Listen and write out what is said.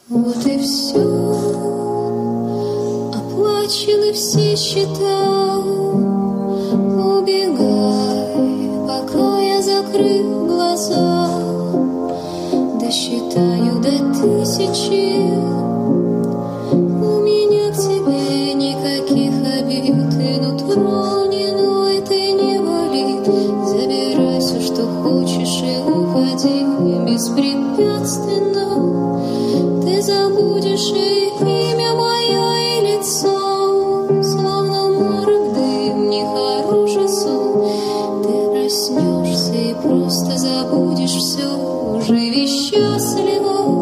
Вот и все, оплачены все счета. Убегай, пока я закрыл глаза. Досчитаю до 1000. У меня к тебе никаких обид. И нутро не ноет и не болит. Забирай все, что хочешь, и уходи беспрепятственно. Ты забудешь и имя мое, и лицо. Словно морок, дым, нехороший сон. Ты проснешься и просто забудешь все. Живи счастливо.